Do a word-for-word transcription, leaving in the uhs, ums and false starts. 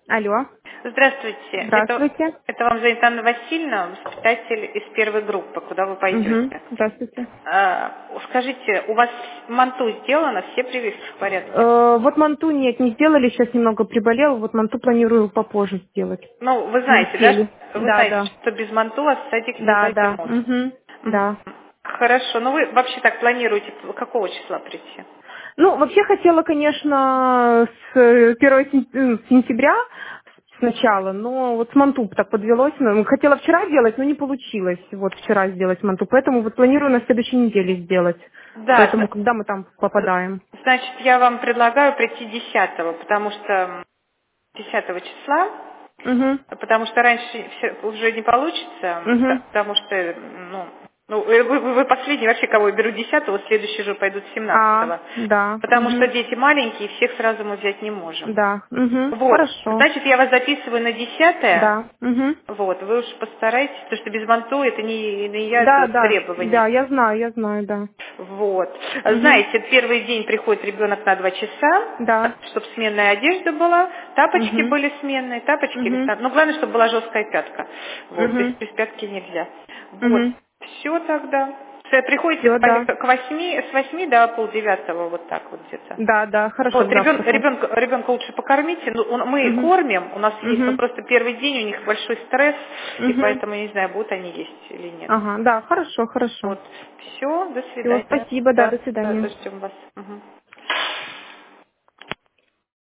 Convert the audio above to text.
Алло. Здравствуйте. Это, Здравствуйте. это вам звонит Анна Васильевна, воспитатель из первой группы, куда вы Угу. пойдете. Здравствуйте. А, скажите, у вас манту сделано, все прививки в порядке? Э, вот манту нет, не сделали, сейчас немного приболел, вот манту планирую попозже сделать. Ну, вы В знаете, да, неделю. что- вы Да, знаете, да. что без манту вас в садик не Да, да. возьмут. Угу. Мгм. Да. Хорошо. Ну, вы вообще так планируете, какого числа прийти? Ну, вообще хотела, конечно, с э, первого сен- э, сентября сначала, но вот с манту так подвелось. Ну, хотела вчера делать, но не получилось вот вчера сделать манту, поэтому вот планирую на следующей неделе сделать. Да, Поэтому зна- когда мы там попадаем? значит, я вам предлагаю прийти десятого, потому что десятого числа, Угу. потому что раньше всё уже не получится, Угу. пта- потому что, ну, ну, вы, вы- вы последний вообще, кого я беру десятого, следующие же пойдут А, семнадцатого, да. потому что Угу. дети маленькие, всех сразу мы взять не можем. Да. Угу. Вот, Хорошо. значит, я вас записываю на десятое, Да. Угу. вот, вы уж постарайтесь, потому что без манту это не, не я, Да, это да. требование. Да, я знаю, я знаю, да. Вот. Угу. Знаете, первый день приходит ребенок на два часа, Да. чтобы сменная одежда была, тапочки Угу. были сменные, тапочки без Угу. тап- Ну, главное, чтобы была жесткая пятка. Вот, без, Угу. без пятки нельзя. Вот. Угу. Все тогда. Все, приходите Все, к по- да. к восьми, с восьми до полдевятого, вот так вот где-то. Да, да, хорошо, Вот, к ребен, завтраку. ребенка, ребенка лучше покормите. Ну, он- мы Угу. кормим, у нас есть, но Угу. просто первый день у них большой стресс, и Угу. поэтому я не знаю, будут они есть или нет. Ага, да, хорошо, хорошо. Вот. Все, до Все, свидания. спасибо, да, Да, до да, свидания. ждем вас. Мгм.